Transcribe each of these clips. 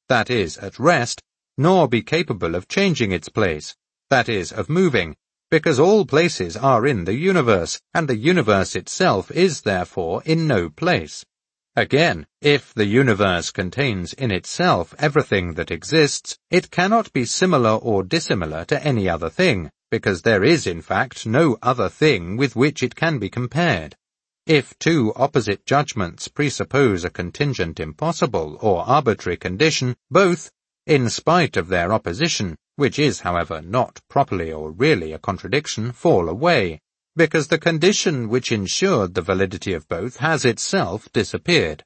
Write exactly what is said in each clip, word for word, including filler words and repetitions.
that is, at rest, nor be capable of changing its place, that is, of moving, because all places are in the universe, and the universe itself is therefore in no place. Again, if the universe contains in itself everything that exists, it cannot be similar or dissimilar to any other thing, because there is in fact no other thing with which it can be compared. If two opposite judgments presuppose a contingent impossible or arbitrary condition, both, in spite of their opposition, which is, however, not properly or really a contradiction, fall away, because the condition which ensured the validity of both has itself disappeared.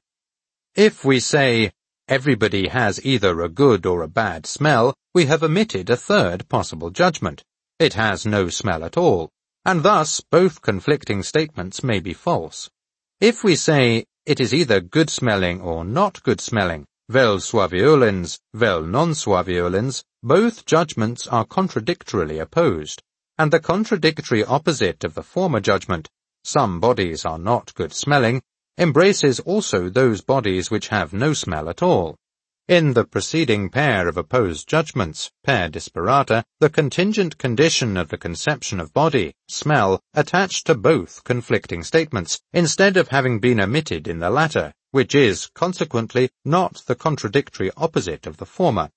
If we say, everybody has either a good or a bad smell, we have omitted a third possible judgment. It has no smell at all, and thus both conflicting statements may be false. If we say, it is either good-smelling or not good-smelling, vel suaviolens, vel non-suaviolens, both judgments are contradictorily opposed, and the contradictory opposite of the former judgment, some bodies are not good-smelling, embraces also those bodies which have no smell at all. In the preceding pair of opposed judgments, per disparata, the contingent condition of the conception of body, smell, attached to both conflicting statements, instead of having been omitted in the latter, which is, consequently, not the contradictory opposite of the former.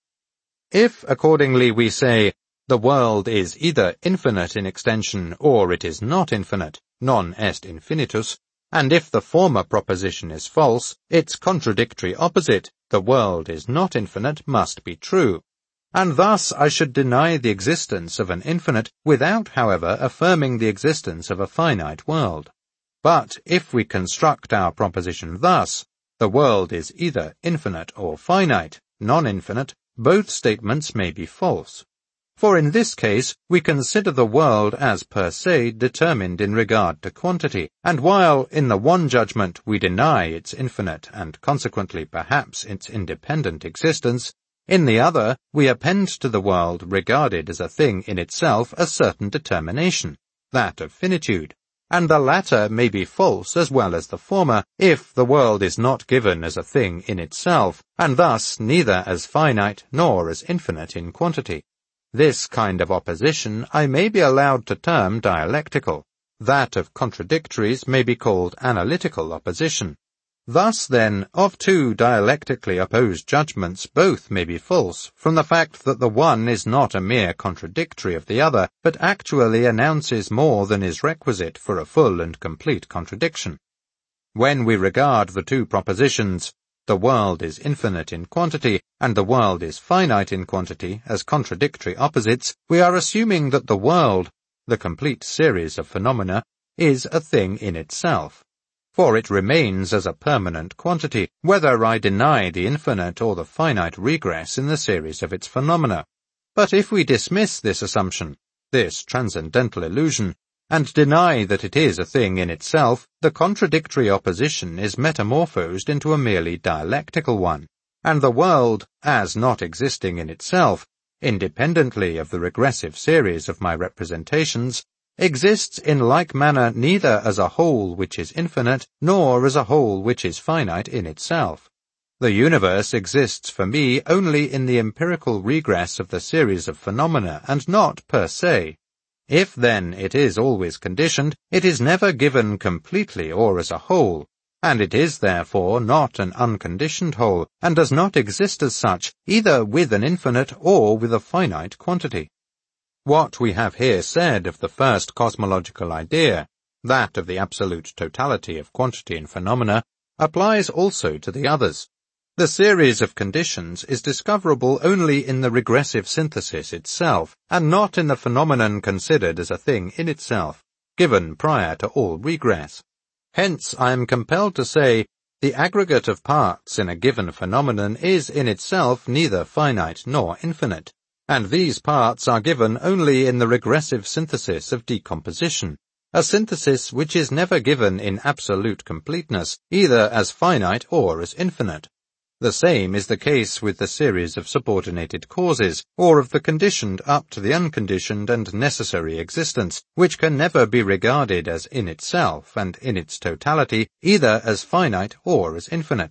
If, accordingly, we say, the world is either infinite in extension or it is not infinite, non est infinitus, and if the former proposition is false, its contradictory opposite, the world is not infinite, must be true. And thus I should deny the existence of an infinite without, however, affirming the existence of a finite world. But if we construct our proposition thus, the world is either infinite or finite, non-infinite, both statements may be false. For in this case, we consider the world as per se determined in regard to quantity, and while in the one judgment we deny its infinite and consequently perhaps its independent existence, in the other we append to the world regarded as a thing in itself a certain determination, that of finitude, and the latter may be false as well as the former, if the world is not given as a thing in itself, and thus neither as finite nor as infinite in quantity. This kind of opposition I may be allowed to term dialectical. That of contradictories may be called analytical opposition. Thus, then, of two dialectically opposed judgments both may be false, from the fact that the one is not a mere contradictory of the other, but actually announces more than is requisite for a full and complete contradiction. When we regard the two propositions, the world is infinite in quantity, and the world is finite in quantity, as contradictory opposites, we are assuming that the world, the complete series of phenomena, is a thing in itself. For it remains as a permanent quantity, whether I deny the infinite or the finite regress in the series of its phenomena. But if we dismiss this assumption, this transcendental illusion, and deny that it is a thing in itself, the contradictory opposition is metamorphosed into a merely dialectical one, and the world, as not existing in itself, independently of the regressive series of my representations, exists in like manner neither as a whole which is infinite, nor as a whole which is finite in itself. The universe exists for me only in the empirical regress of the series of phenomena, and not per se. If, then, it is always conditioned, it is never given completely or as a whole, and it is therefore not an unconditioned whole, and does not exist as such, either with an infinite or with a finite quantity. What we have here said of the first cosmological idea, that of the absolute totality of quantity and phenomena, applies also to the others. The series of conditions is discoverable only in the regressive synthesis itself, and not in the phenomenon considered as a thing in itself, given prior to all regress. Hence I am compelled to say, the aggregate of parts in a given phenomenon is in itself neither finite nor infinite, and these parts are given only in the regressive synthesis of decomposition, a synthesis which is never given in absolute completeness, either as finite or as infinite. The same is the case with the series of subordinated causes, or of the conditioned up to the unconditioned and necessary existence, which can never be regarded as in itself and in its totality, either as finite or as infinite,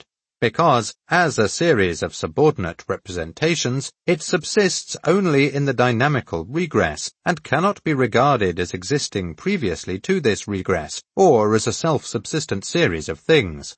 because, as a series of subordinate representations, it subsists only in the dynamical regress, and cannot be regarded as existing previously to this regress, or as a self-subsistent series of things.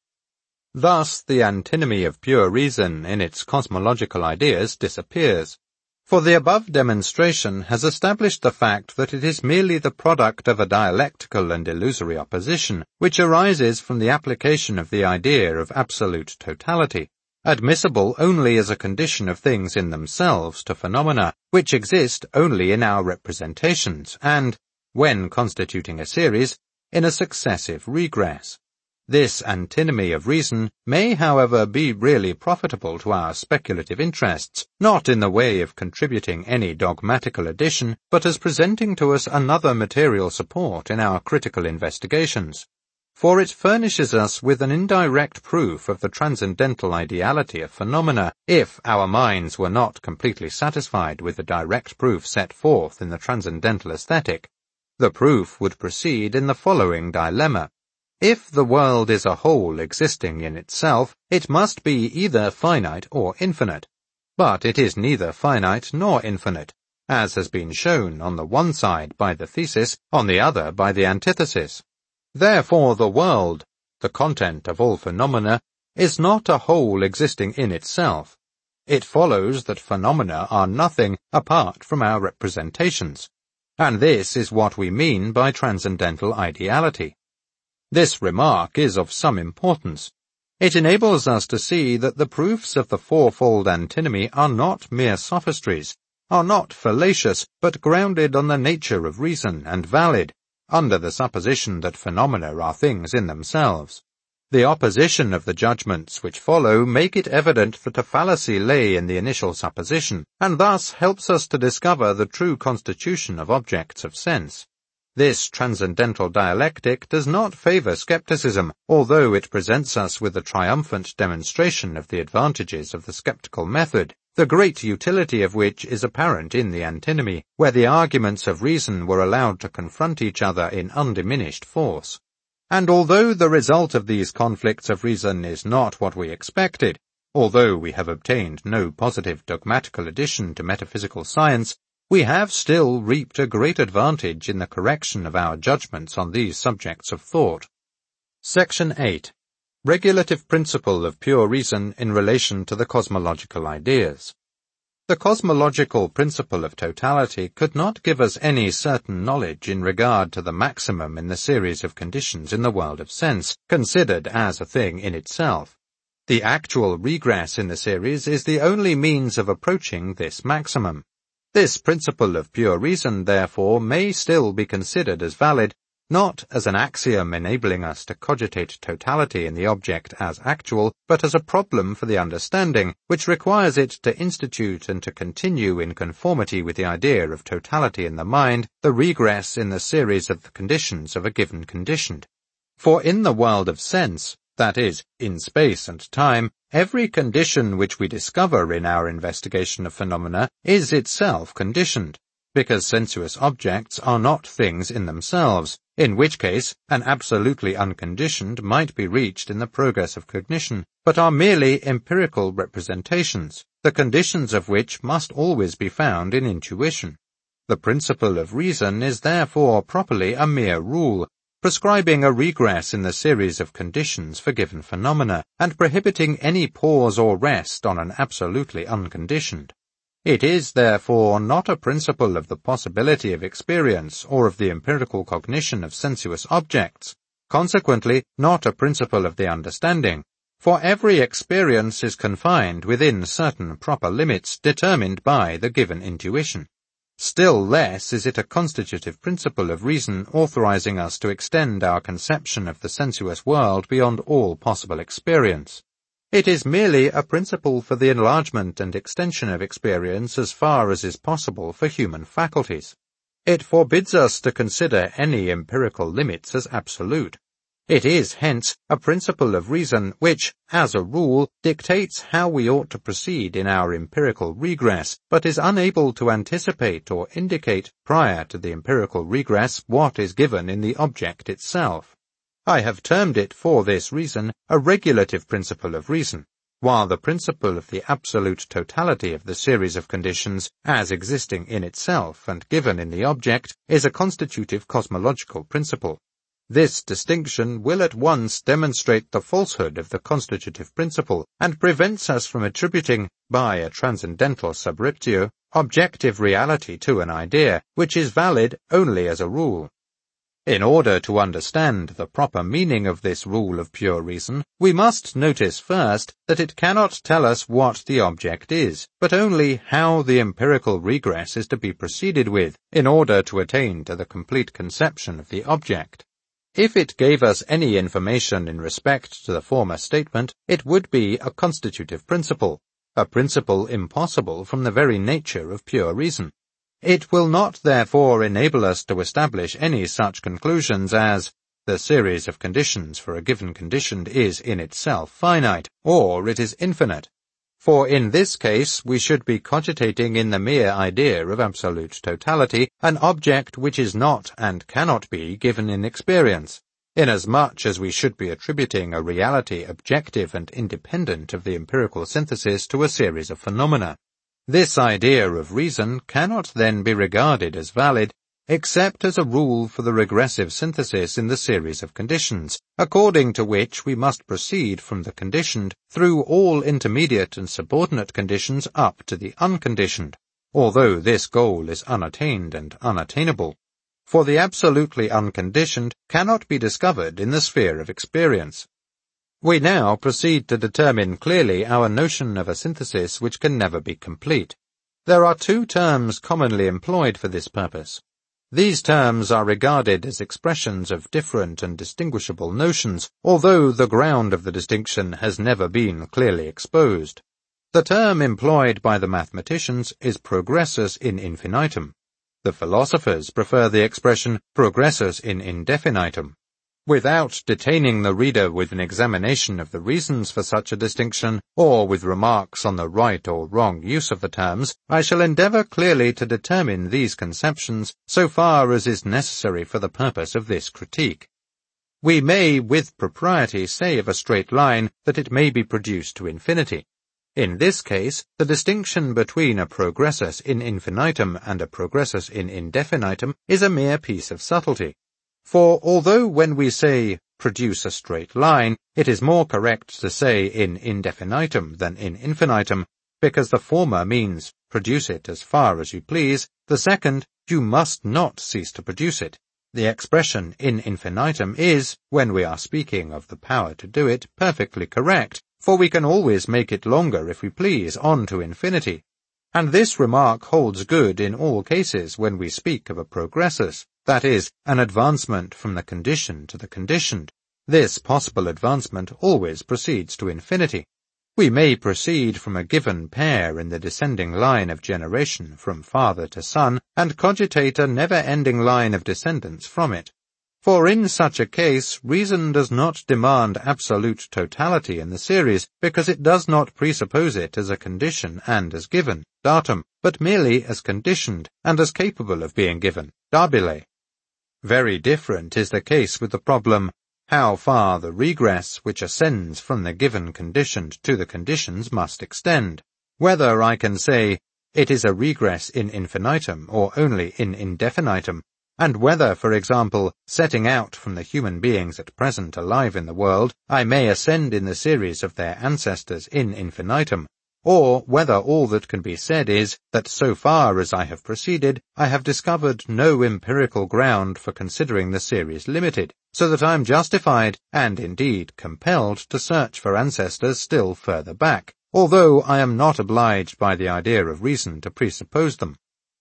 Thus, the antinomy of pure reason in its cosmological ideas disappears. For the above demonstration has established the fact that it is merely the product of a dialectical and illusory opposition, which arises from the application of the idea of absolute totality, admissible only as a condition of things in themselves to phenomena, which exist only in our representations, and, when constituting a series, in a successive regress. This antinomy of reason may, however, be really profitable to our speculative interests, not in the way of contributing any dogmatical addition, but as presenting to us another material support in our critical investigations. For it furnishes us with an indirect proof of the transcendental ideality of phenomena, if our minds were not completely satisfied with the direct proof set forth in the transcendental aesthetic. The proof would proceed in the following dilemma. If the world is a whole existing in itself, it must be either finite or infinite. But it is neither finite nor infinite, as has been shown on the one side by the thesis, on the other by the antithesis. Therefore the world, the content of all phenomena, is not a whole existing in itself. It follows that phenomena are nothing apart from our representations. And this is what we mean by transcendental ideality. This remark is of some importance. It enables us to see that the proofs of the fourfold antinomy are not mere sophistries, are not fallacious, but grounded on the nature of reason and valid, under the supposition that phenomena are things in themselves. The opposition of the judgments which follow make it evident that a fallacy lay in the initial supposition, and thus helps us to discover the true constitution of objects of sense. This transcendental dialectic does not favor skepticism, although it presents us with a triumphant demonstration of the advantages of the skeptical method, the great utility of which is apparent in the antinomy, where the arguments of reason were allowed to confront each other in undiminished force. And although the result of these conflicts of reason is not what we expected, although we have obtained no positive dogmatical addition to metaphysical science, we have still reaped a great advantage in the correction of our judgments on these subjects of thought. Section eight. Regulative principle of pure reason in relation to the cosmological ideas. The cosmological principle of totality could not give us any certain knowledge in regard to the maximum in the series of conditions in the world of sense, considered as a thing in itself. The actual regress in the series is the only means of approaching this maximum. This principle of pure reason, therefore, may still be considered as valid, not as an axiom enabling us to cogitate totality in the object as actual, but as a problem for the understanding, which requires it to institute and to continue in conformity with the idea of totality in the mind, the regress in the series of the conditions of a given conditioned. For in the world of sense, that is, in space and time, every condition which we discover in our investigation of phenomena is itself conditioned, because sensuous objects are not things in themselves, in which case an absolutely unconditioned might be reached in the progress of cognition, but are merely empirical representations, the conditions of which must always be found in intuition. The principle of reason is therefore properly a mere rule, prescribing a regress in the series of conditions for given phenomena, and prohibiting any pause or rest on an absolutely unconditioned. It is, therefore, not a principle of the possibility of experience or of the empirical cognition of sensuous objects, consequently not a principle of the understanding, for every experience is confined within certain proper limits determined by the given intuition. Still less is it a constitutive principle of reason authorizing us to extend our conception of the sensuous world beyond all possible experience. It is merely a principle for the enlargement and extension of experience as far as is possible for human faculties. It forbids us to consider any empirical limits as absolute. It is, hence, a principle of reason which, as a rule, dictates how we ought to proceed in our empirical regress, but is unable to anticipate or indicate, prior to the empirical regress, what is given in the object itself. I have termed it, for this reason, a regulative principle of reason, while the principle of the absolute totality of the series of conditions, as existing in itself and given in the object, is a constitutive cosmological principle. This distinction will at once demonstrate the falsehood of the constitutive principle, and prevents us from attributing, by a transcendental subreptio, objective reality to an idea, which is valid only as a rule. In order to understand the proper meaning of this rule of pure reason, we must notice first that it cannot tell us what the object is, but only how the empirical regress is to be proceeded with, in order to attain to the complete conception of the object. If it gave us any information in respect to the former statement, it would be a constitutive principle, a principle impossible from the very nature of pure reason. It will not therefore enable us to establish any such conclusions as, the series of conditions for a given condition is in itself finite, or it is infinite. For in this case we should be cogitating in the mere idea of absolute totality, an object which is not and cannot be given in experience, inasmuch as we should be attributing a reality objective and independent of the empirical synthesis to a series of phenomena. This idea of reason cannot then be regarded as valid, except as a rule for the regressive synthesis in the series of conditions, according to which we must proceed from the conditioned through all intermediate and subordinate conditions up to the unconditioned, although this goal is unattained and unattainable. For the absolutely unconditioned cannot be discovered in the sphere of experience. We now proceed to determine clearly our notion of a synthesis which can never be complete. There are two terms commonly employed for this purpose. These terms are regarded as expressions of different and distinguishable notions, although the ground of the distinction has never been clearly exposed. The term employed by the mathematicians is progressus in infinitum. The philosophers prefer the expression progressus in indefinitum. Without detaining the reader with an examination of the reasons for such a distinction, or with remarks on the right or wrong use of the terms, I shall endeavour clearly to determine these conceptions so far as is necessary for the purpose of this critique. We may with propriety say of a straight line that it may be produced to infinity. In this case, the distinction between a progressus in infinitum and a progressus in indefinitum is a mere piece of subtlety. For although when we say, produce a straight line, it is more correct to say in indefinitum than in infinitum, because the former means, produce it as far as you please, the second, you must not cease to produce it. The expression in infinitum is, when we are speaking of the power to do it, perfectly correct, for we can always make it longer if we please on to infinity. And this remark holds good in all cases when we speak of a progressus, that is, an advancement from the conditioned to the conditioned. This possible advancement always proceeds to infinity. We may proceed from a given pair in the descending line of generation from father to son, and cogitate a never-ending line of descendants from it. For in such a case, reason does not demand absolute totality in the series, because it does not presuppose it as a condition and as given, datum, but merely as conditioned and as capable of being given, dabile. Very different is the case with the problem, how far the regress which ascends from the given conditioned to the conditions must extend. Whether I can say, it is a regress in infinitum or only in indefinitum, and whether, for example, setting out from the human beings at present alive in the world, I may ascend in the series of their ancestors in infinitum, or whether all that can be said is that so far as I have proceeded, I have discovered no empirical ground for considering the series limited, so that I am justified, and indeed compelled, to search for ancestors still further back, although I am not obliged by the idea of reason to presuppose them.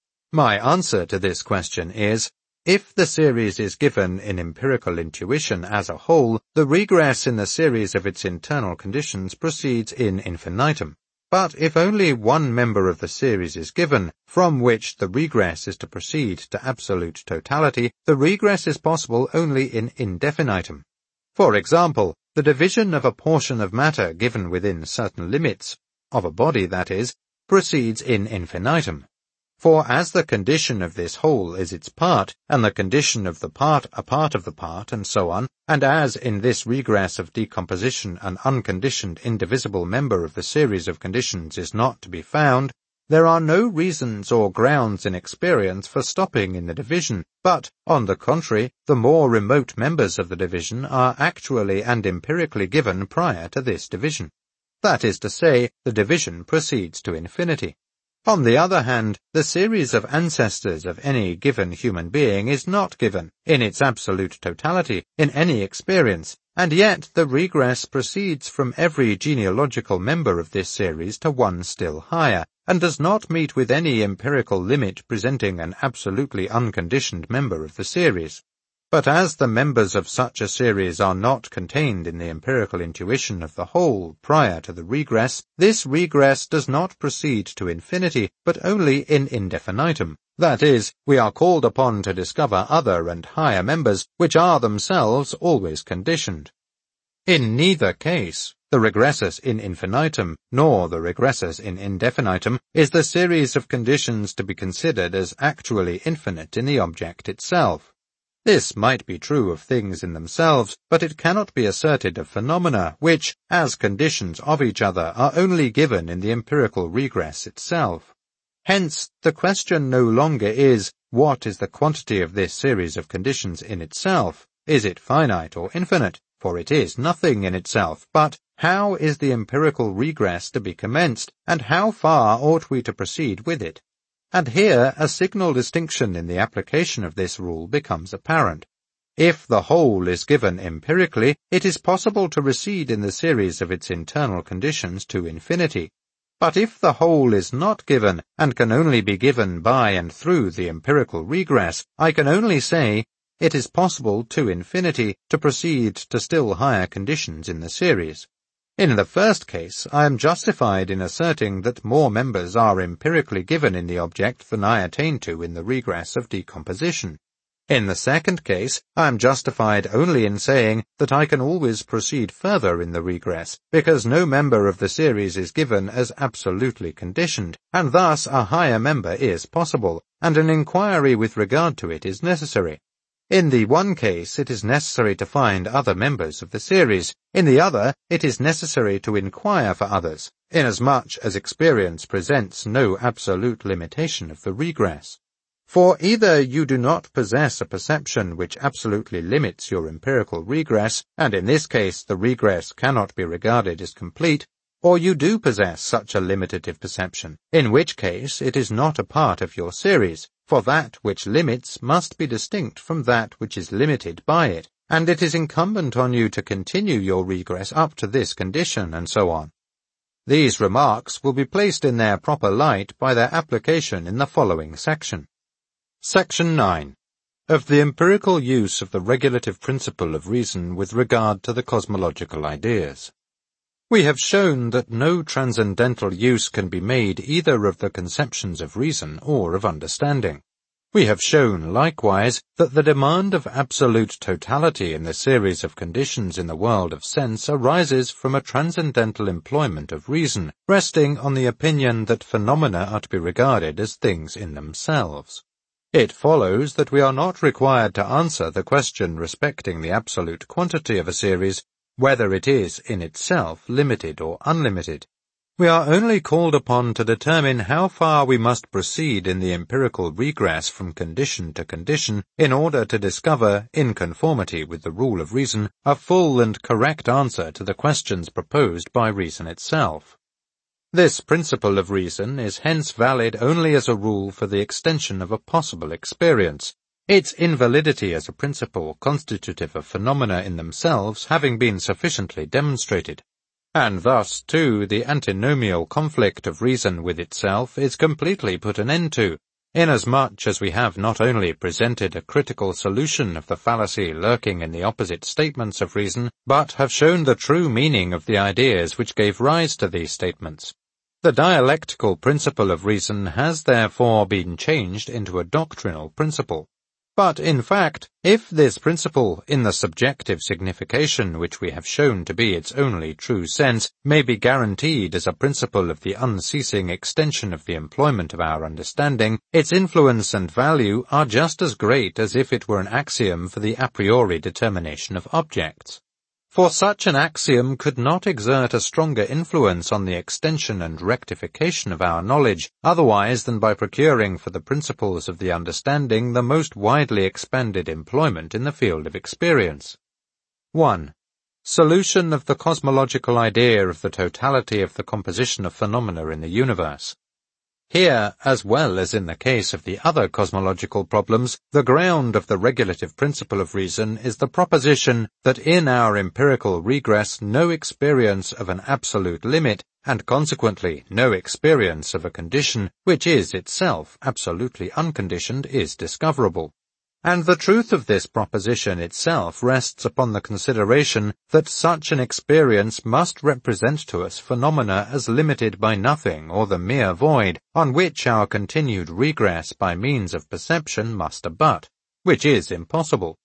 My answer to this question is, if the series is given in empirical intuition as a whole, the regress in the series of its internal conditions proceeds in infinitum. But if only one member of the series is given, from which the regress is to proceed to absolute totality, the regress is possible only in indefinitum. For example, the division of a portion of matter given within certain limits, of a body that is, proceeds in infinitum. For as the condition of this whole is its part, and the condition of the part a part of the part, and so on, and as in this regress of decomposition an unconditioned indivisible member of the series of conditions is not to be found, there are no reasons or grounds in experience for stopping in the division, but, on the contrary, the more remote members of the division are actually and empirically given prior to this division. That is to say, the division proceeds to infinity. On the other hand, the series of ancestors of any given human being is not given, in its absolute totality, in any experience, and yet the regress proceeds from every genealogical member of this series to one still higher, and does not meet with any empirical limit presenting an absolutely unconditioned member of the series. But as the members of such a series are not contained in the empirical intuition of the whole prior to the regress, this regress does not proceed to infinity, but only in indefinitum. That is, we are called upon to discover other and higher members, which are themselves always conditioned. In neither case, the regressus in infinitum, nor the regressus in indefinitum, is the series of conditions to be considered as actually infinite in the object itself. This might be true of things in themselves, but it cannot be asserted of phenomena which, as conditions of each other, are only given in the empirical regress itself. Hence, the question no longer is, what is the quantity of this series of conditions in itself? Is it finite or infinite? For it is nothing in itself, but how is the empirical regress to be commenced, and how far ought we to proceed with it? And here a signal distinction in the application of this rule becomes apparent. If the whole is given empirically, it is possible to recede in the series of its internal conditions to infinity. But if the whole is not given, and can only be given by and through the empirical regress, I can only say, it is possible to infinity to proceed to still higher conditions in the series. In the first case, I am justified in asserting that more members are empirically given in the object than I attain to in the regress of decomposition. In the second case, I am justified only in saying that I can always proceed further in the regress, because no member of the series is given as absolutely conditioned, and thus a higher member is possible, and an inquiry with regard to it is necessary. In the one case, it is necessary to find other members of the series. In the other, it is necessary to inquire for others, inasmuch as experience presents no absolute limitation of the regress. For either you do not possess a perception which absolutely limits your empirical regress, and in this case the regress cannot be regarded as complete, or you do possess such a limitative perception, in which case it is not a part of your series, for that which limits must be distinct from that which is limited by it, and it is incumbent on you to continue your regress up to this condition, and so on. These remarks will be placed in their proper light by their application in the following section. Section nine. Of the empirical use of the regulative principle of reason with regard to the cosmological ideas. We have shown that no transcendental use can be made either of the conceptions of reason or of understanding. We have shown, likewise, that the demand of absolute totality in the series of conditions in the world of sense arises from a transcendental employment of reason, resting on the opinion that phenomena are to be regarded as things in themselves. It follows that we are not required to answer the question respecting the absolute quantity of a series, whether it is in itself limited or unlimited. We are only called upon to determine how far we must proceed in the empirical regress from condition to condition in order to discover, in conformity with the rule of reason, a full and correct answer to the questions proposed by reason itself. This principle of reason is hence valid only as a rule for the extension of a possible experience, its invalidity as a principle constitutive of phenomena in themselves having been sufficiently demonstrated. And thus, too, the antinomial conflict of reason with itself is completely put an end to, inasmuch as we have not only presented a critical solution of the fallacy lurking in the opposite statements of reason, but have shown the true meaning of the ideas which gave rise to these statements. The dialectical principle of reason has therefore been changed into a doctrinal principle. But in fact, if this principle, in the subjective signification which we have shown to be its only true sense, may be guaranteed as a principle of the unceasing extension of the employment of our understanding, its influence and value are just as great as if it were an axiom for the a priori determination of objects. For such an axiom could not exert a stronger influence on the extension and rectification of our knowledge, otherwise than by procuring for the principles of the understanding the most widely expanded employment in the field of experience. one. Solution of the cosmological idea of the totality of the composition of phenomena in the universe. Here, as well as in the case of the other cosmological problems, the ground of the regulative principle of reason is the proposition that in our empirical regress no experience of an absolute limit, and consequently no experience of a condition which is itself absolutely unconditioned, is discoverable. And the truth of this proposition itself rests upon the consideration that such an experience must represent to us phenomena as limited by nothing or the mere void, on which our continued regress by means of perception must abut, which is impossible.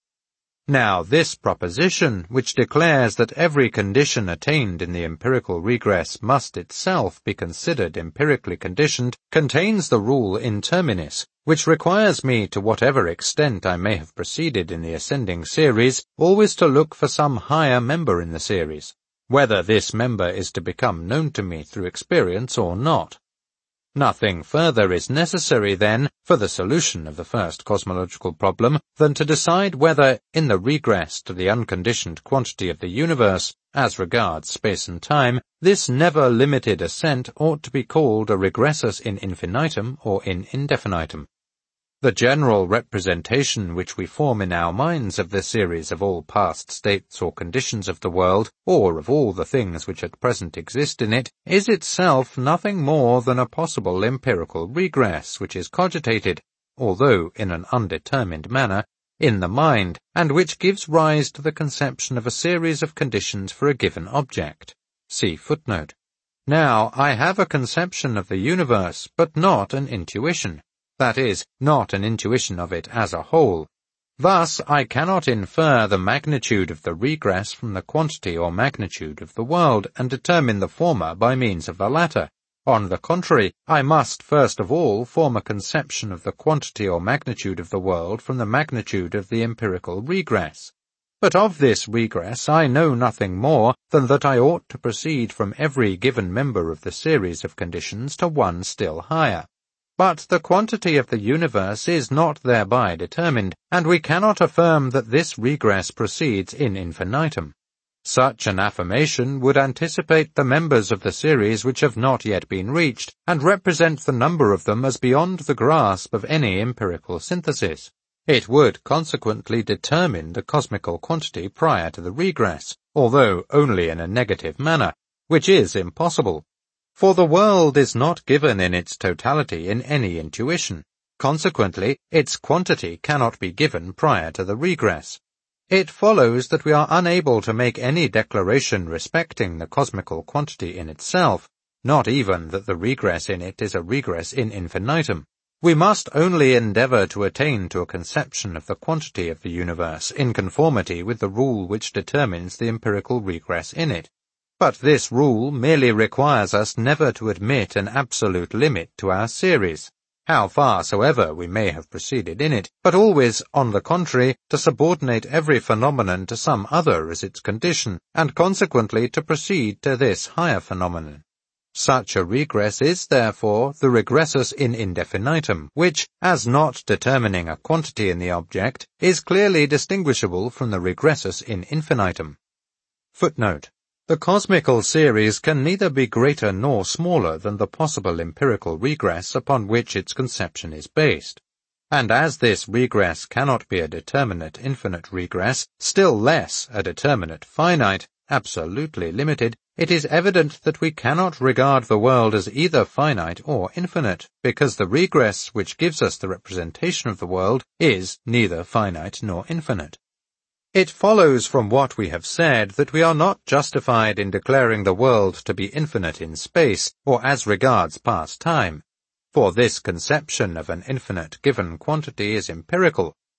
Now this proposition, which declares that every condition attained in the empirical regress must itself be considered empirically conditioned, contains the rule in terminis, which requires me, to whatever extent I may have proceeded in the ascending series, always to look for some higher member in the series, whether this member is to become known to me through experience or not. Nothing further is necessary, then, for the solution of the first cosmological problem than to decide whether, in the regress to the unconditioned quantity of the universe, as regards space and time, this never-limited ascent ought to be called a regressus in infinitum or in indefinitum. The general representation which we form in our minds of the series of all past states or conditions of the world, or of all the things which at present exist in it, is itself nothing more than a possible empirical regress which is cogitated, although in an undetermined manner, in the mind, and which gives rise to the conception of a series of conditions for a given object. See footnote. Now, I have a conception of the universe, but not an intuition. That is, not an intuition of it as a whole. Thus, I cannot infer the magnitude of the regress from the quantity or magnitude of the world, and determine the former by means of the latter. On the contrary, I must first of all form a conception of the quantity or magnitude of the world from the magnitude of the empirical regress. But of this regress I know nothing more than that I ought to proceed from every given member of the series of conditions to one still higher. But the quantity of the universe is not thereby determined, and we cannot affirm that this regress proceeds in infinitum. Such an affirmation would anticipate the members of the series which have not yet been reached, and represent the number of them as beyond the grasp of any empirical synthesis. It would consequently determine the cosmical quantity prior to the regress, although only in a negative manner, which is impossible. For the world is not given in its totality in any intuition. Consequently, its quantity cannot be given prior to the regress. It follows that we are unable to make any declaration respecting the cosmical quantity in itself, not even that the regress in it is a regress in infinitum. We must only endeavor to attain to a conception of the quantity of the universe in conformity with the rule which determines the empirical regress in it. But this rule merely requires us never to admit an absolute limit to our series, how far soever we may have proceeded in it, but always, on the contrary, to subordinate every phenomenon to some other as its condition, and consequently to proceed to this higher phenomenon. Such a regress is, therefore, the regressus in indefinitum, which, as not determining a quantity in the object, is clearly distinguishable from the regressus in infinitum. Footnote. The cosmical series can neither be greater nor smaller than the possible empirical regress upon which its conception is based. And as this regress cannot be a determinate infinite regress, still less a determinate finite, absolutely limited, it is evident that we cannot regard the world as either finite or infinite, because the regress which gives us the representation of the world is neither finite nor infinite. It follows from what we have said that we are not justified in declaring the world to be infinite in space, or as regards past time. For this conception of an infinite given quantity is empirical,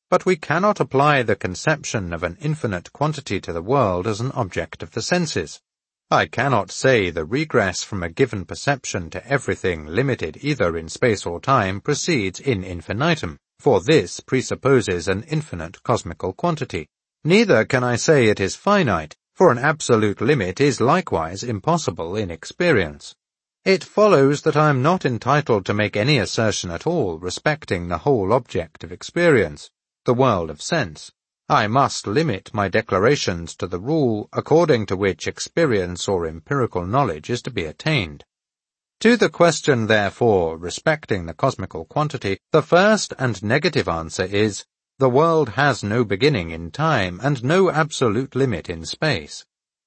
but we cannot apply the conception of an infinite quantity to the world as an object of the senses. I cannot say the regress from a given perception to everything limited either in space or time proceeds in infinitum, for this presupposes an infinite cosmical quantity. Neither can I say it is finite, for an absolute limit is likewise impossible in experience. It follows that I am not entitled to make any assertion at all respecting the whole object of experience, the world of sense. I must limit my declarations to the rule according to which experience or empirical knowledge is to be attained. To the question, therefore, respecting the cosmical quantity, the first and negative answer is, the world has no beginning in time and no absolute limit in space.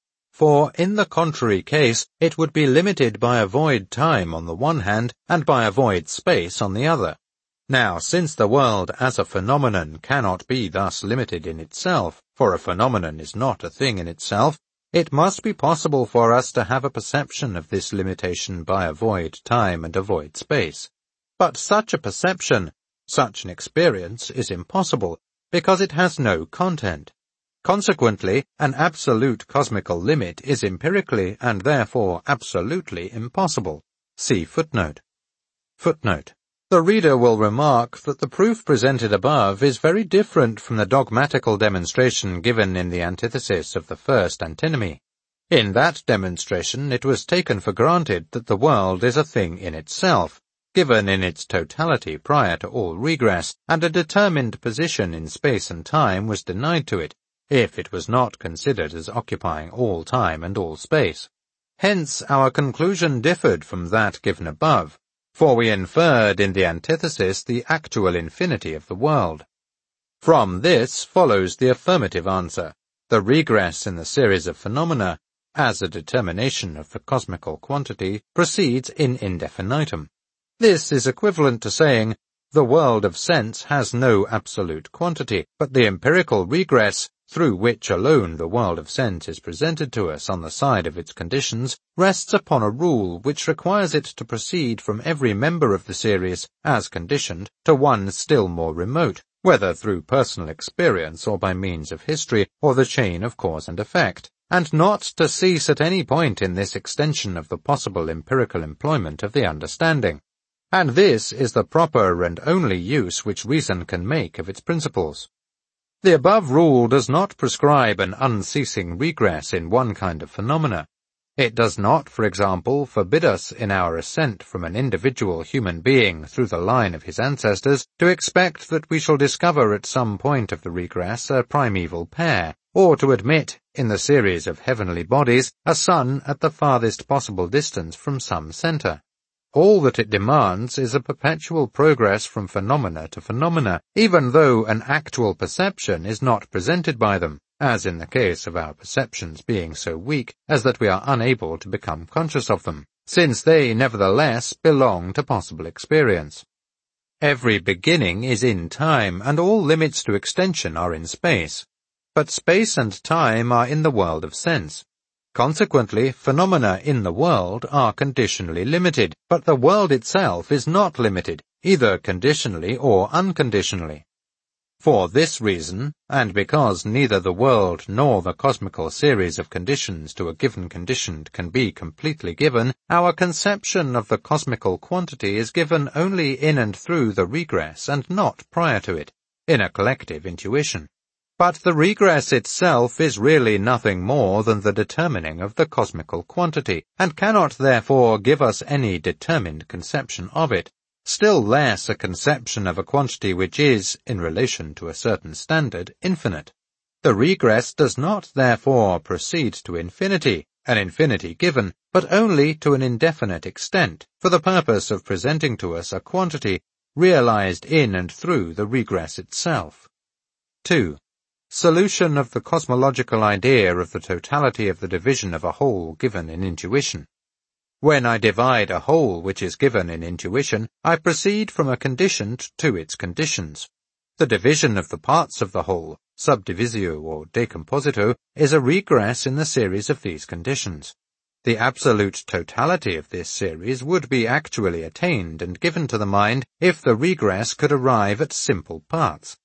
For in the contrary case, it would be limited by a void time on the one hand and by a void space on the other. Now, since the world as a phenomenon cannot be thus limited in itself, for a phenomenon is not a thing in itself, it must be possible for us to have a perception of this limitation by a void time and a void space. But such a perception, such an experience, is impossible, because it has no content. Consequently, an absolute cosmical limit is empirically and therefore absolutely impossible. See footnote. Footnote. The reader will remark that the proof presented above is very different from the dogmatical demonstration given in the antithesis of the first antinomy. In that demonstration it was taken for granted that the world is a thing in itself, given in its totality prior to all regress, and a determined position in space and time was denied to it, if it was not considered as occupying all time and all space. Hence our conclusion differed from that given above, for we inferred in the antithesis the actual infinity of the world. From this follows the affirmative answer, the regress in the series of phenomena, as a determination of the cosmical quantity, proceeds in indefinitum. This is equivalent to saying, the world of sense has no absolute quantity, but the empirical regress, through which alone the world of sense is presented to us on the side of its conditions, rests upon a rule which requires it to proceed from every member of the series, as conditioned, to one still more remote, whether through personal experience or by means of history, or the chain of cause and effect, and not to cease at any point in this extension of the possible empirical employment of the understanding. And this is the proper and only use which reason can make of its principles. The above rule does not prescribe an unceasing regress in one kind of phenomena. It does not, for example, forbid us in our ascent from an individual human being through the line of his ancestors to expect that we shall discover at some point of the regress a primeval pair, or to admit, in the series of heavenly bodies, a sun at the farthest possible distance from some center. All that it demands is a perpetual progress from phenomena to phenomena, even though an actual perception is not presented by them, as in the case of our perceptions being so weak as that we are unable to become conscious of them, since they nevertheless belong to possible experience. Every beginning is in time, and all limits to extension are in space. But space and time are in the world of sense. Consequently, phenomena in the world are conditionally limited, but the world itself is not limited, either conditionally or unconditionally. For this reason, and because neither the world nor the cosmical series of conditions to a given condition can be completely given, our conception of the cosmical quantity is given only in and through the regress and not prior to it, in a collective intuition. But the regress itself is really nothing more than the determining of the cosmical quantity, and cannot therefore give us any determined conception of it, still less a conception of a quantity which is, in relation to a certain standard, infinite. The regress does not therefore proceed to infinity, an infinity given, but only to an indefinite extent, for the purpose of presenting to us a quantity realized in and through the regress itself. two. Solution of the cosmological idea of the totality of the division of a whole given in intuition. When I divide a whole which is given in intuition, I proceed from a condition to its conditions. The division of the parts of the whole, subdivisio or decomposito, is a regress in the series of these conditions. The absolute totality of this series would be actually attained and given to the mind if the regress could arrive at simple parts.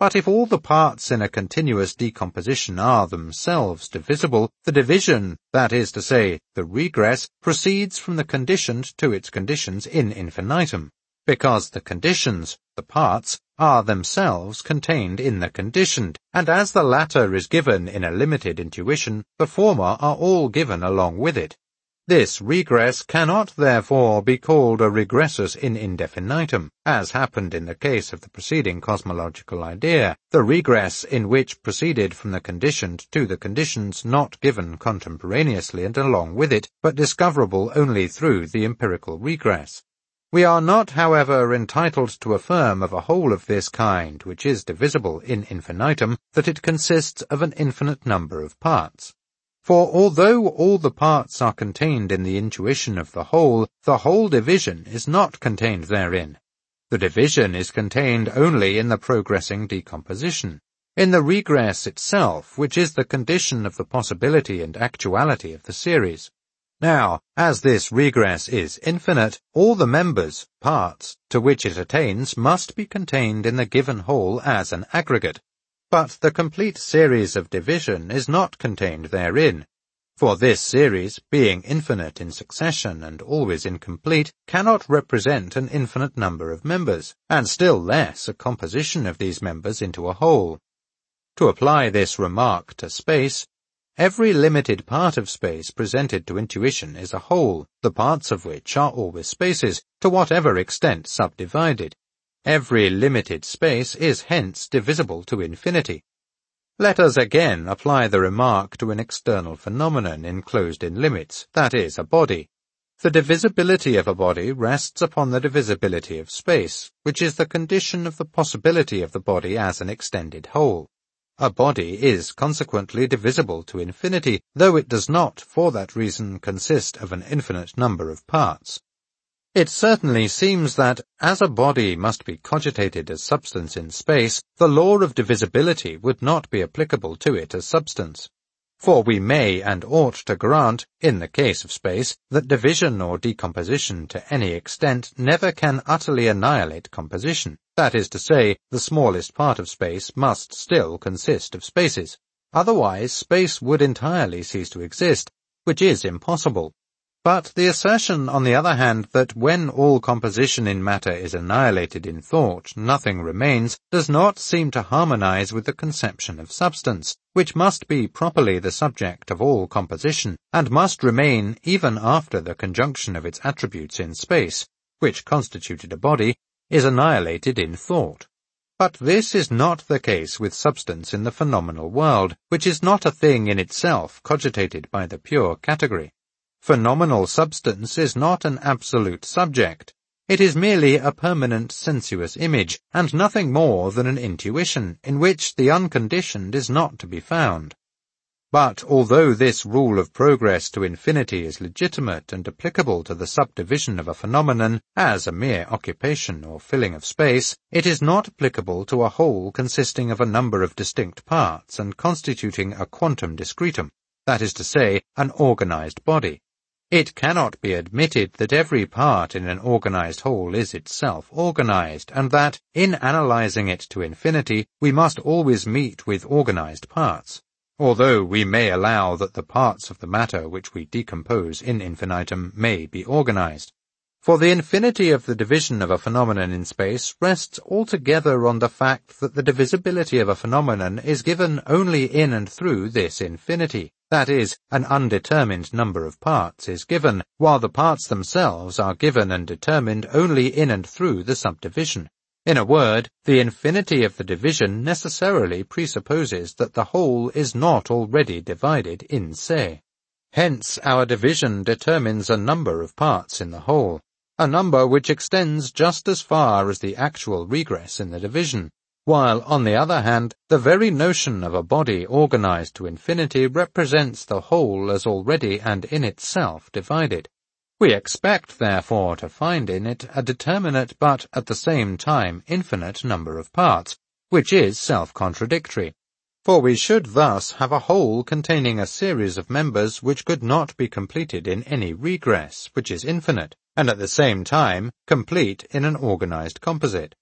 But if all the parts in a continuous decomposition are themselves divisible, the division, that is to say, the regress, proceeds from the conditioned to its conditions in infinitum, because the conditions, the parts, are themselves contained in the conditioned, and as the latter is given in a limited intuition, the former are all given along with it. This regress cannot therefore be called a regressus in indefinitum, as happened in the case of the preceding cosmological idea, the regress in which proceeded from the conditioned to the conditions not given contemporaneously and along with it, but discoverable only through the empirical regress. We are not, however, entitled to affirm of a whole of this kind, which is divisible in infinitum, that it consists of an infinite number of parts. For although all the parts are contained in the intuition of the whole, the whole division is not contained therein. The division is contained only in the progressing decomposition, in the regress itself, which is the condition of the possibility and actuality of the series. Now, as this regress is infinite, all the members, parts, to which it attains must be contained in the given whole as an aggregate. But the complete series of division is not contained therein, for this series, being infinite in succession and always incomplete, cannot represent an infinite number of members, and still less a composition of these members into a whole. To apply this remark to space, every limited part of space presented to intuition is a whole, the parts of which are always spaces, to whatever extent subdivided. Every limited space is hence divisible to infinity. Let us again apply the remark to an external phenomenon enclosed in limits, that is, a body. The divisibility of a body rests upon the divisibility of space, which is the condition of the possibility of the body as an extended whole. A body is consequently divisible to infinity, though it does not, for that reason, consist of an infinite number of parts. It certainly seems that, as a body must be cogitated as substance in space, the law of divisibility would not be applicable to it as substance. For we may and ought to grant, in the case of space, that division or decomposition to any extent never can utterly annihilate composition. That is to say, the smallest part of space must still consist of spaces. Otherwise, space would entirely cease to exist, which is impossible. But the assertion, on the other hand, that when all composition in matter is annihilated in thought, nothing remains, does not seem to harmonize with the conception of substance, which must be properly the subject of all composition, and must remain even after the conjunction of its attributes in space, which constituted a body, is annihilated in thought. But this is not the case with substance in the phenomenal world, which is not a thing in itself cogitated by the pure category. Phenomenal substance is not an absolute subject. It is merely a permanent sensuous image, and nothing more than an intuition, in which the unconditioned is not to be found. But although this rule of progress to infinity is legitimate and applicable to the subdivision of a phenomenon as a mere occupation or filling of space, it is not applicable to a whole consisting of a number of distinct parts and constituting a quantum discretum, that is to say, an organized body. It cannot be admitted that every part in an organized whole is itself organized, and that, in analyzing it to infinity, we must always meet with organized parts, although we may allow that the parts of the matter which we decompose in infinitum may be organized. For the infinity of the division of a phenomenon in space rests altogether on the fact that the divisibility of a phenomenon is given only in and through this infinity. That is, an undetermined number of parts is given, while the parts themselves are given and determined only in and through the subdivision. In a word, the infinity of the division necessarily presupposes that the whole is not already divided in se. Hence our division determines a number of parts in the whole, a number which extends just as far as the actual regress in the division, while, on the other hand, the very notion of a body organized to infinity represents the whole as already and in itself divided. We expect, therefore, to find in it a determinate but, at the same time, infinite number of parts, which is self-contradictory. For we should thus have a whole containing a series of members which could not be completed in any regress, which is infinite, and at the same time complete in an organized composite.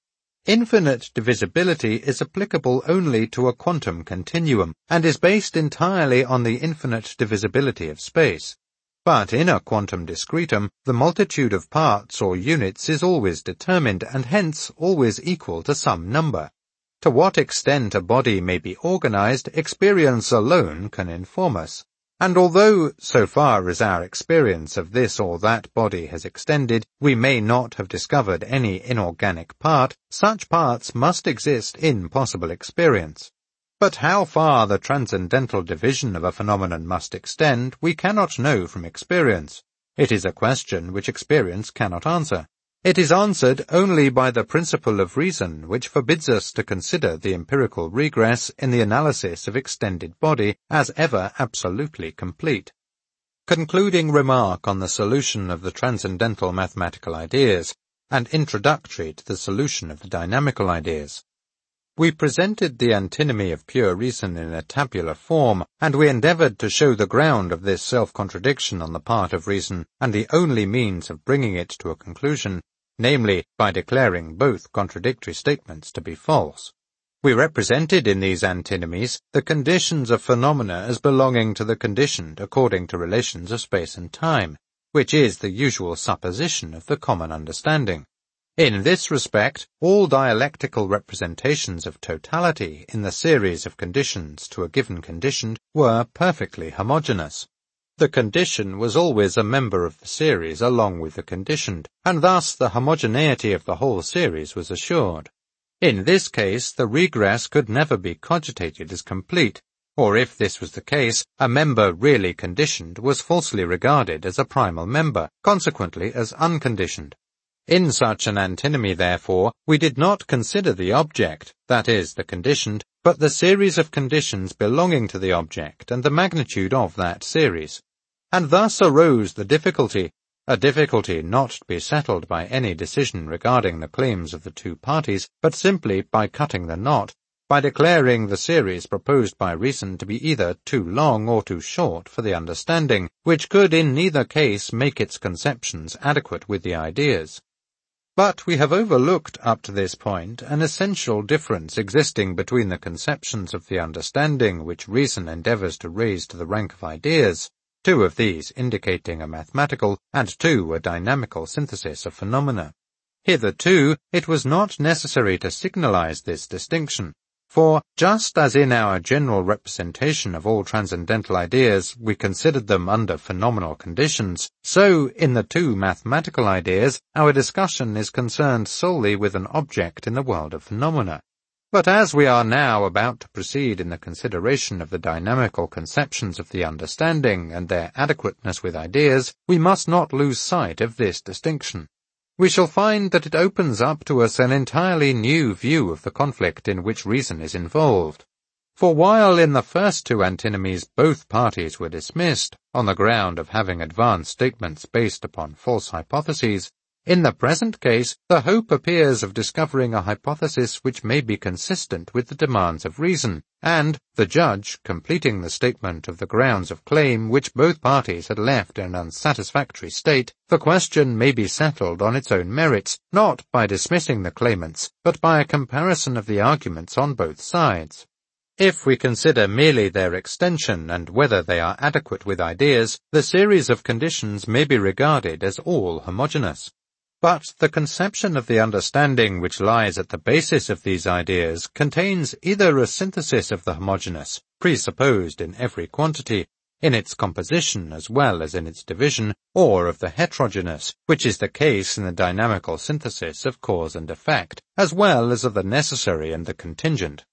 Infinite divisibility is applicable only to a quantum continuum, and is based entirely on the infinite divisibility of space. But in a quantum discretum, the multitude of parts or units is always determined, and hence always equal to some number. To what extent a body may be organized, experience alone can inform us. And although, so far as our experience of this or that body has extended, we may not have discovered any inorganic part, such parts must exist in possible experience. But how far the transcendental division of a phenomenon must extend, we cannot know from experience. It is a question which experience cannot answer. It is answered only by the principle of reason, which forbids us to consider the empirical regress in the analysis of extended body as ever absolutely complete. Concluding remark on the solution of the transcendental mathematical ideas, and introductory to the solution of the dynamical ideas. We presented the antinomy of pure reason in a tabular form, and we endeavored to show the ground of this self-contradiction on the part of reason, and the only means of bringing it to a conclusion, namely, by declaring both contradictory statements to be false. We represented in these antinomies the conditions of phenomena as belonging to the conditioned according to relations of space and time, which is the usual supposition of the common understanding. In this respect, all dialectical representations of totality in the series of conditions to a given conditioned were perfectly homogeneous. The condition was always a member of the series along with the conditioned, and thus the homogeneity of the whole series was assured. In this case, the regress could never be cogitated as complete, or if this was the case, a member really conditioned was falsely regarded as a primal member, consequently as unconditioned. In such an antinomy, therefore, we did not consider the object, that is, the conditioned, but the series of conditions belonging to the object and the magnitude of that series. And thus arose the difficulty, a difficulty not to be settled by any decision regarding the claims of the two parties, but simply by cutting the knot, by declaring the series proposed by reason to be either too long or too short for the understanding, which could in neither case make its conceptions adequate with the ideas. But we have overlooked up to this point an essential difference existing between the conceptions of the understanding which reason endeavors to raise to the rank of ideas, two of these indicating a mathematical and two a dynamical synthesis of phenomena. Hitherto, it was not necessary to signalize this distinction, for, just as in our general representation of all transcendental ideas we considered them under phenomenal conditions, so in the two mathematical ideas our discussion is concerned solely with an object in the world of phenomena. But as we are now about to proceed in the consideration of the dynamical conceptions of the understanding and their adequateness with ideas, we must not lose sight of this distinction. We shall find that it opens up to us an entirely new view of the conflict in which reason is involved. For while in the first two antinomies both parties were dismissed, on the ground of having advanced statements based upon false hypotheses, in the present case the hope appears of discovering a hypothesis which may be consistent with the demands of reason, and, the judge completing the statement of the grounds of claim which both parties had left in an unsatisfactory state, the question may be settled on its own merits, not by dismissing the claimants, but by a comparison of the arguments on both sides. If we consider merely their extension and whether they are adequate with ideas, the series of conditions may be regarded as all homogeneous. But the conception of the understanding which lies at the basis of these ideas contains either a synthesis of the homogeneous, presupposed in every quantity, in its composition as well as in its division, or of the heterogeneous, which is the case in the dynamical synthesis of cause and effect, as well as of the necessary and the contingent.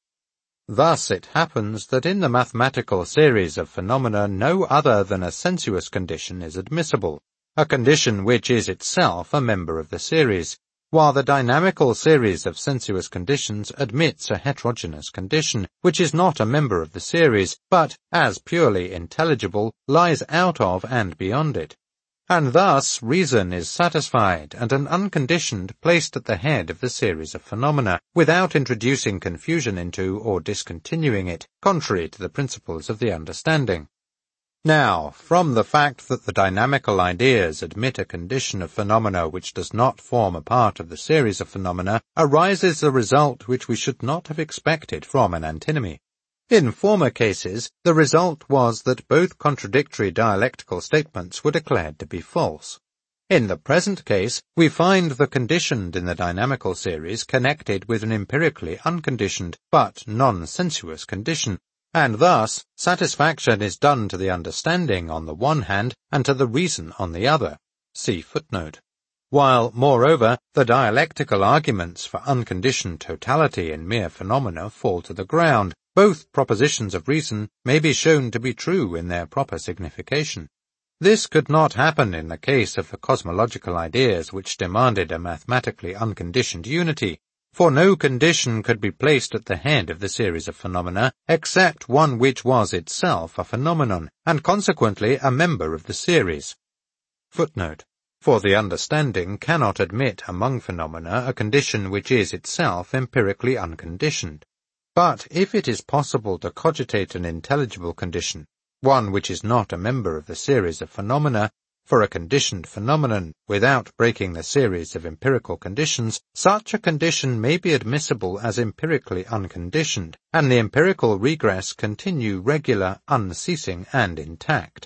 Thus it happens that in the mathematical series of phenomena no other than a sensuous condition is admissible, a condition which is itself a member of the series, while the dynamical series of sensuous conditions admits a heterogeneous condition, which is not a member of the series, but, as purely intelligible, lies out of and beyond it. And thus reason is satisfied and an unconditioned placed at the head of the series of phenomena, without introducing confusion into or discontinuing it, contrary to the principles of the understanding. Now, from the fact that the dynamical ideas admit a condition of phenomena which does not form a part of the series of phenomena, arises a result which we should not have expected from an antinomy. In former cases, the result was that both contradictory dialectical statements were declared to be false. In the present case, we find the conditioned in the dynamical series connected with an empirically unconditioned but non-sensuous condition, and thus satisfaction is done to the understanding on the one hand and to the reason on the other. See footnote. While, moreover, the dialectical arguments for unconditioned totality in mere phenomena fall to the ground, both propositions of reason may be shown to be true in their proper signification. This could not happen in the case of the cosmological ideas which demanded a mathematically unconditioned unity, for no condition could be placed at the head of the series of phenomena except one which was itself a phenomenon, and consequently a member of the series. Footnote. For the understanding cannot admit among phenomena a condition which is itself empirically unconditioned. But if it is possible to cogitate an intelligible condition, one which is not a member of the series of phenomena, for a conditioned phenomenon without breaking the series of empirical conditions, such a condition may be admissible as empirically unconditioned, and the empirical regress continue regular, unceasing, and intact.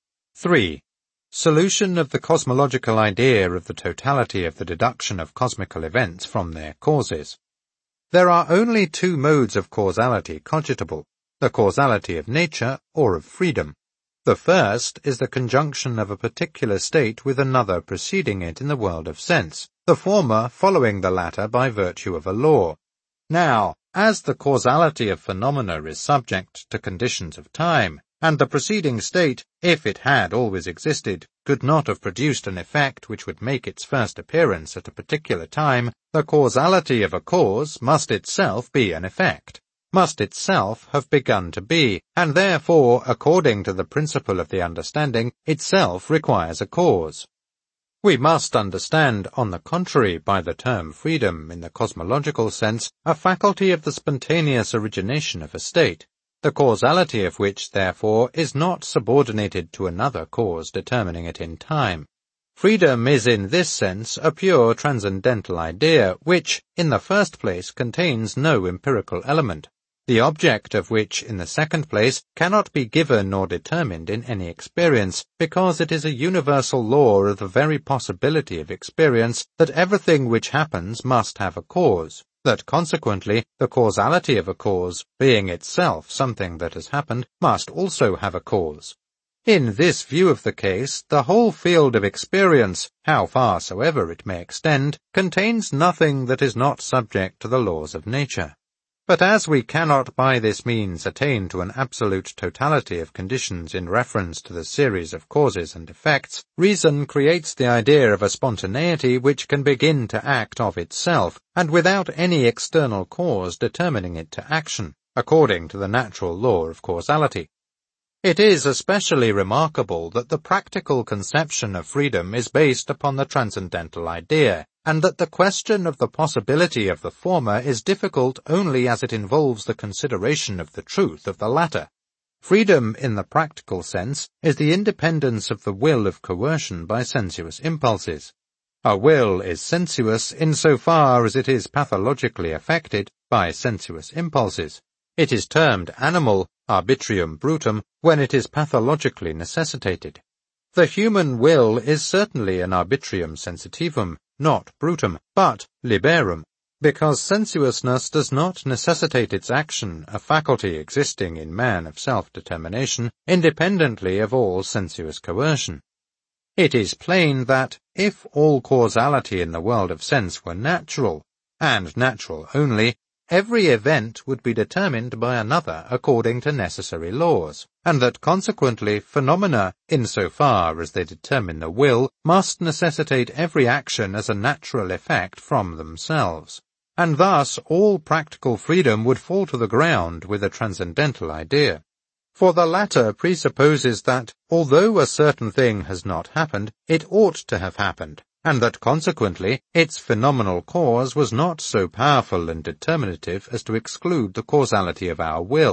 three. Solution of the cosmological idea of the totality of the deduction of cosmical events from their causes. There are only two modes of causality cogitable, the causality of nature or of freedom. The first is the conjunction of a particular state with another preceding it in the world of sense, the former following the latter by virtue of a law. Now, as the causality of phenomena is subject to conditions of time, and the preceding state, if it had always existed, could not have produced an effect which would make its first appearance at a particular time, the causality of a cause must itself be an effect, must itself have begun to be, and therefore, according to the principle of the understanding, itself requires a cause. We must understand, on the contrary, by the term freedom, in the cosmological sense, a faculty of the spontaneous origination of a state, the causality of which, therefore, is not subordinated to another cause determining it in time. Freedom is in this sense a pure transcendental idea, which, in the first place, contains no empirical element, the object of which, in the second place, cannot be given or determined in any experience, because it is a universal law of the very possibility of experience that everything which happens must have a cause, that consequently the causality of a cause, being itself something that has happened, must also have a cause. In this view of the case, the whole field of experience, how far soever it may extend, contains nothing that is not subject to the laws of nature. But as we cannot by this means attain to an absolute totality of conditions in reference to the series of causes and effects, reason creates the idea of a spontaneity which can begin to act of itself, and without any external cause determining it to action, according to the natural law of causality. It is especially remarkable that the practical conception of freedom is based upon the transcendental idea, and that the question of the possibility of the former is difficult only as it involves the consideration of the truth of the latter. Freedom, in the practical sense, is the independence of the will of coercion by sensuous impulses. A will is sensuous in so far as it is pathologically affected by sensuous impulses. It is termed animal, arbitrium brutum, when it is pathologically necessitated. The human will is certainly an arbitrium sensitivum, not brutum, but liberum, because sensuousness does not necessitate its action, a faculty existing in man of self-determination, independently of all sensuous coercion. It is plain that, if all causality in the world of sense were natural, and natural only, every event would be determined by another according to necessary laws, and that consequently phenomena, in so far as they determine the will, must necessitate every action as a natural effect from themselves, and thus all practical freedom would fall to the ground with a transcendental idea. For the latter presupposes that, although a certain thing has not happened, it ought to have happened, and that consequently its phenomenal cause was not so powerful and determinative as to exclude the causality of our will.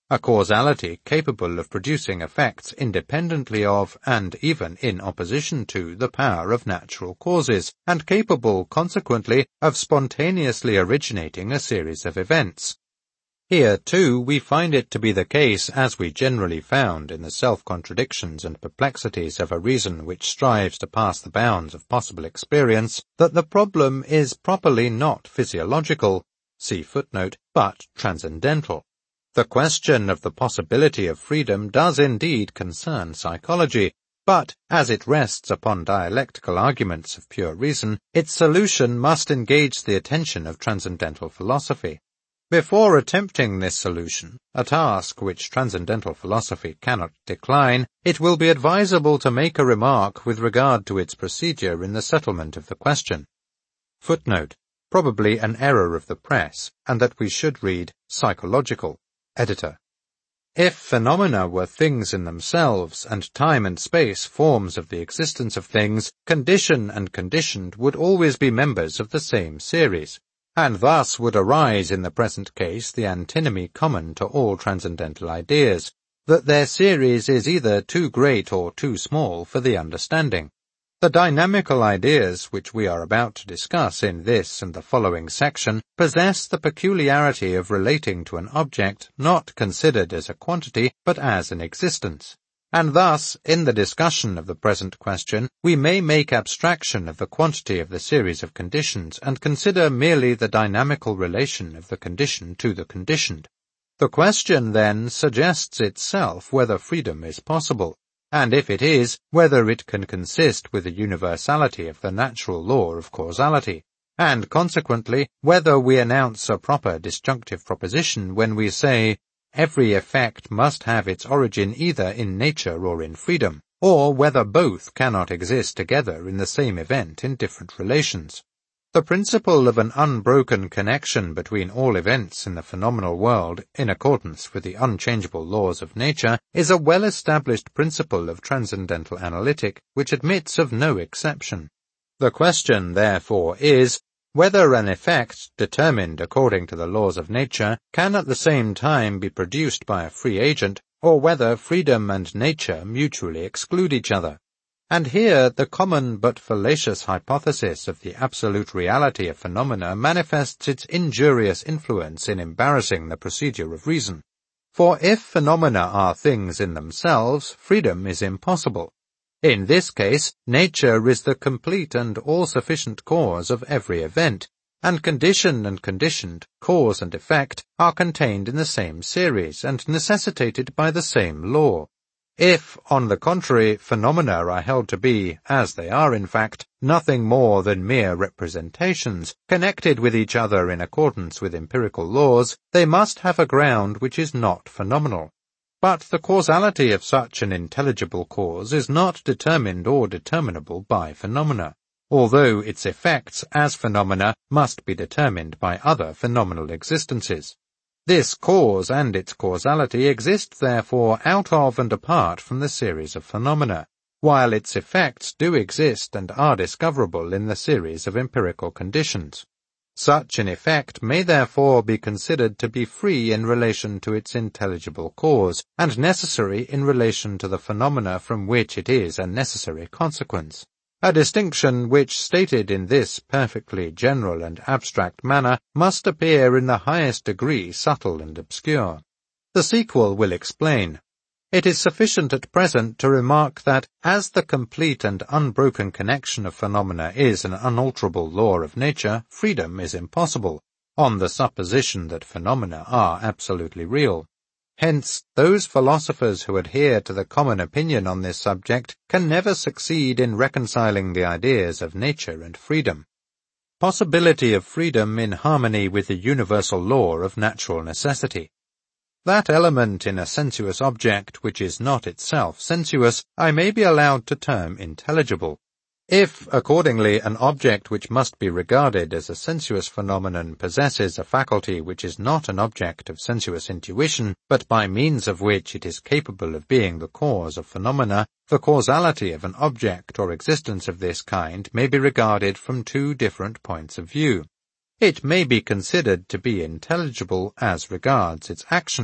a causality capable of producing effects independently of, and even in opposition to, the power of natural causes, and capable, consequently, of spontaneously originating a series of events. Here, too, we find it to be the case, as we generally found in the self-contradictions and perplexities of a reason which strives to pass the bounds of possible experience, that the problem is properly not physiological, see footnote, but transcendental. The question of the possibility of freedom does indeed concern psychology, but, as it rests upon dialectical arguments of pure reason, its solution must engage the attention of transcendental philosophy. Before attempting this solution, a task which transcendental philosophy cannot decline, it will be advisable to make a remark with regard to its procedure in the settlement of the question. Footnote. Probably an error of the press, and that we should read psychological. Editor. If phenomena were things in themselves, and time and space forms of the existence of things, condition and conditioned would always be members of the same series, and thus would arise in the present case the antinomy common to all transcendental ideas, that their series is either too great or too small for the understanding. The dynamical ideas which we are about to discuss in this and the following section possess the peculiarity of relating to an object not considered as a quantity but as an existence. And thus, in the discussion of the present question, we may make abstraction of the quantity of the series of conditions and consider merely the dynamical relation of the condition to the conditioned. The question, then, suggests itself whether freedom is possible, and if it is, whether it can consist with the universality of the natural law of causality, and consequently, whether we announce a proper disjunctive proposition when we say, every effect must have its origin either in nature or in freedom, or whether both cannot exist together in the same event in different relations. The principle of an unbroken connection between all events in the phenomenal world, in accordance with the unchangeable laws of nature, is a well-established principle of transcendental analytic which admits of no exception. The question, therefore, is, whether an effect, determined according to the laws of nature, can at the same time be produced by a free agent, or whether freedom and nature mutually exclude each other. And here the common but fallacious hypothesis of the absolute reality of phenomena manifests its injurious influence in embarrassing the procedure of reason. For if phenomena are things in themselves, freedom is impossible. In this case, nature is the complete and all-sufficient cause of every event, and condition and conditioned, cause and effect, are contained in the same series and necessitated by the same law. If, on the contrary, phenomena are held to be, as they are in fact, nothing more than mere representations, connected with each other in accordance with empirical laws, they must have a ground which is not phenomenal. But the causality of such an intelligible cause is not determined or determinable by phenomena, although its effects as phenomena must be determined by other phenomenal existences. This cause and its causality exist therefore out of and apart from the series of phenomena, while its effects do exist and are discoverable in the series of empirical conditions. Such an effect may therefore be considered to be free in relation to its intelligible cause, and necessary in relation to the phenomena from which it is a necessary consequence. A distinction which, stated in this perfectly general and abstract manner, must appear in the highest degree subtle and obscure. The sequel will explain. It is sufficient at present to remark that, as the complete and unbroken connection of phenomena is an unalterable law of nature, freedom is impossible, on the supposition that phenomena are absolutely real. Hence, those philosophers who adhere to the common opinion on this subject can never succeed in reconciling the ideas of nature and freedom. Possibility of freedom in harmony with the universal law of natural necessity. That element in a sensuous object which is not itself sensuous, I may be allowed to term intelligible. If, accordingly, an object which must be regarded as a sensuous phenomenon possesses a faculty which is not an object of sensuous intuition, but by means of which it is capable of being the cause of phenomena, the causality of an object or existence of this kind may be regarded from two different points of view. It may be considered to be intelligible as regards its action,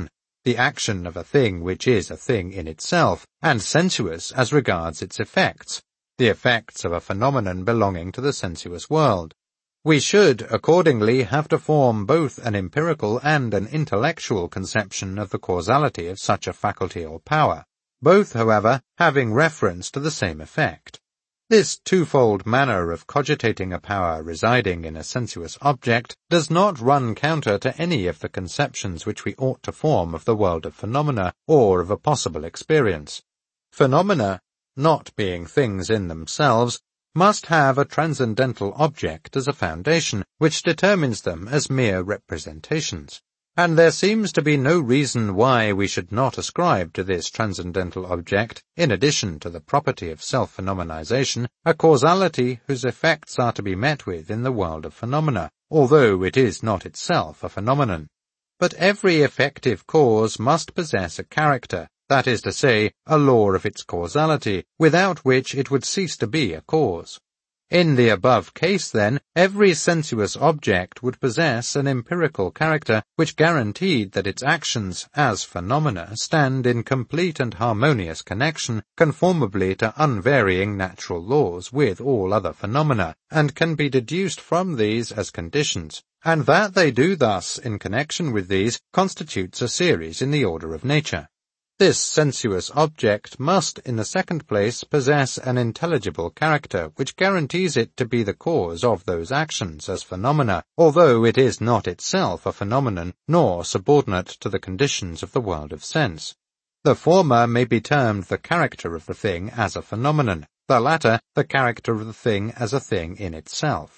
the action of a thing which is a thing in itself, and sensuous as regards its effects, the effects of a phenomenon belonging to the sensuous world. We should, accordingly, have to form both an empirical and an intellectual conception of the causality of such a faculty or power, both, however, having reference to the same effect. This twofold manner of cogitating a power residing in a sensuous object does not run counter to any of the conceptions which we ought to form of the world of phenomena or of a possible experience. Phenomena, not being things in themselves, must have a transcendental object as a foundation, which determines them as mere representations. And there seems to be no reason why we should not ascribe to this transcendental object, in addition to the property of self-phenomenization, a causality whose effects are to be met with in the world of phenomena, although it is not itself a phenomenon. But every effective cause must possess a character, that is to say, a law of its causality, without which it would cease to be a cause. In the above case, then, every sensuous object would possess an empirical character which guaranteed that its actions as phenomena stand in complete and harmonious connection, conformably to unvarying natural laws with all other phenomena, and can be deduced from these as conditions, and that they do thus in connection with these constitutes a series in the order of nature. This sensuous object must, in the second place, possess an intelligible character which guarantees it to be the cause of those actions as phenomena, although it is not itself a phenomenon, nor subordinate to the conditions of the world of sense. The former may be termed the character of the thing as a phenomenon, the latter the character of the thing as a thing in itself.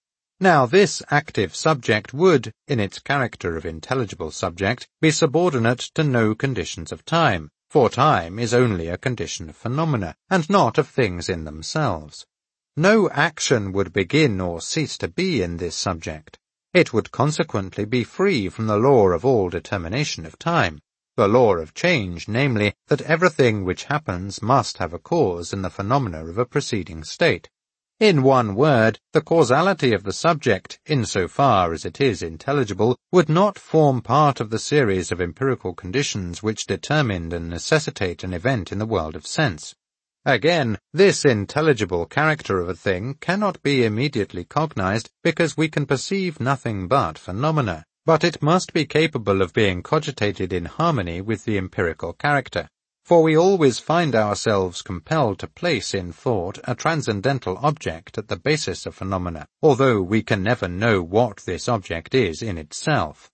Now this active subject would, in its character of intelligible subject, be subordinate to no conditions of time, for time is only a condition of phenomena, and not of things in themselves. No action would begin or cease to be in this subject. It would consequently be free from the law of all determination of time, the law of change, namely, that everything which happens must have a cause in the phenomena of a preceding state. In one word, the causality of the subject, in so far as it is intelligible, would not form part of the series of empirical conditions which determine and necessitate an event in the world of sense. Again, this intelligible character of a thing cannot be immediately cognized because we can perceive nothing but phenomena, but it must be capable of being cogitated in harmony with the empirical character. For we always find ourselves compelled to place in thought a transcendental object at the basis of phenomena, although we can never know what this object is in itself.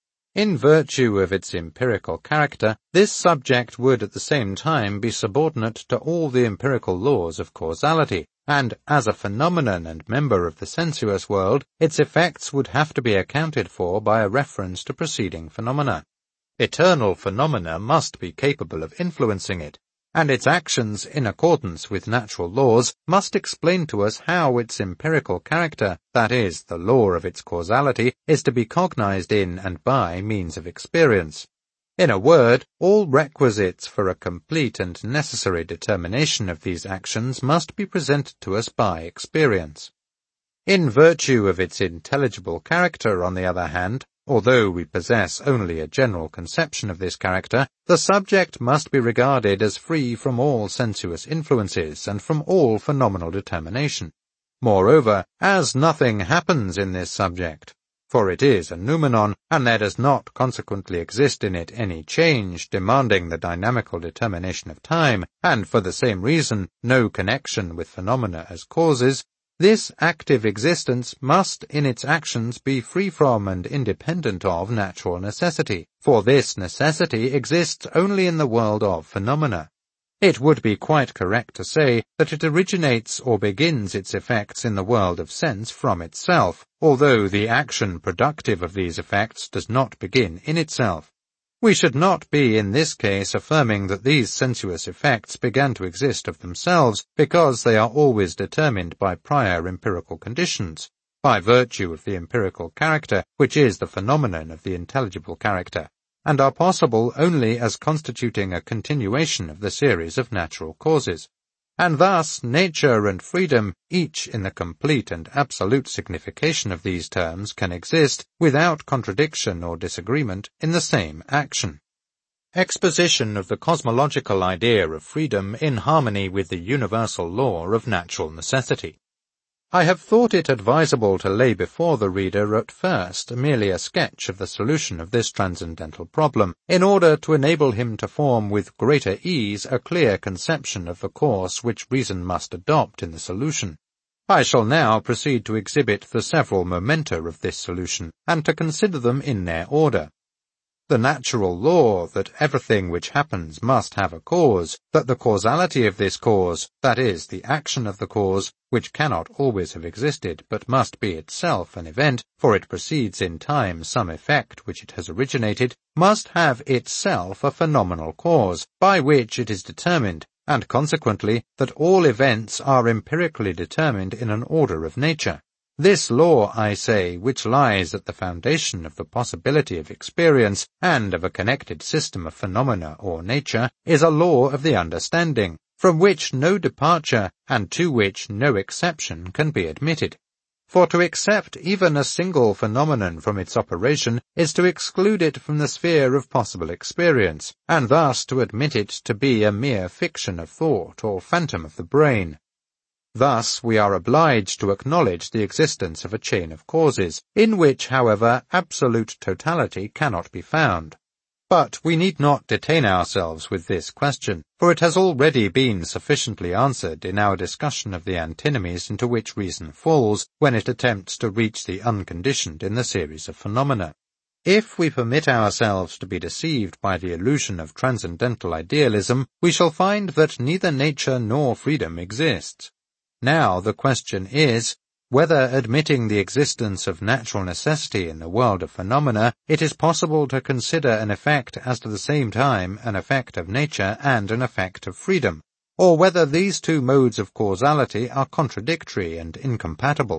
In virtue of its empirical character, this subject would at the same time be subordinate to all the empirical laws of causality, and as a phenomenon and member of the sensuous world, its effects would have to be accounted for by a reference to preceding phenomena. Eternal phenomena must be capable of influencing it, and its actions, in accordance with natural laws, must explain to us how its empirical character, that is, the law of its causality, is to be cognized in and by means of experience. In a word, all requisites for a complete and necessary determination of these actions must be presented to us by experience. In virtue of its intelligible character, on the other hand, although we possess only a general conception of this character, the subject must be regarded as free from all sensuous influences and from all phenomenal determination. Moreover, as nothing happens in this subject, for it is a noumenon, and there does not consequently exist in it any change demanding the dynamical determination of time, and for the same reason no connection with phenomena as causes, this active existence must in its actions be free from and independent of natural necessity, for this necessity exists only in the world of phenomena. It would be quite correct to say that it originates or begins its effects in the world of sense from itself, although the action productive of these effects does not begin in itself. We should not be in this case affirming that these sensuous effects began to exist of themselves, because they are always determined by prior empirical conditions, by virtue of the empirical character, which is the phenomenon of the intelligible character, and are possible only as constituting a continuation of the series of natural causes. And thus nature and freedom, each in the complete and absolute signification of these terms, can exist without contradiction or disagreement in the same action. Exposition of the cosmological idea of freedom in harmony with the universal law of natural necessity. I have thought it advisable to lay before the reader at first merely a sketch of the solution of this transcendental problem, in order to enable him to form with greater ease a clear conception of the course which reason must adopt in the solution. I shall now proceed to exhibit the several momenta of this solution, and to consider them in their order. The natural law that everything which happens must have a cause, that the causality of this cause, that is, the action of the cause, which cannot always have existed, but must be itself an event, for it precedes in time some effect which it has originated, must have itself a phenomenal cause, by which it is determined, and consequently that all events are empirically determined in an order of nature. This law, I say, which lies at the foundation of the possibility of experience and of a connected system of phenomena or nature, is a law of the understanding, from which no departure and to which no exception can be admitted. For to accept even a single phenomenon from its operation is to exclude it from the sphere of possible experience, and thus to admit it to be a mere fiction of thought or phantom of the brain. Thus we are obliged to acknowledge the existence of a chain of causes, in which, however, absolute totality cannot be found. But we need not detain ourselves with this question, for it has already been sufficiently answered in our discussion of the antinomies into which reason falls when it attempts to reach the unconditioned in the series of phenomena. If we permit ourselves to be deceived by the illusion of transcendental idealism, we shall find that neither nature nor freedom exists. Now the question is, whether, admitting the existence of natural necessity in the world of phenomena, it is possible to consider an effect as to the same time an effect of nature and an effect of freedom, or whether these two modes of causality are contradictory and incompatible.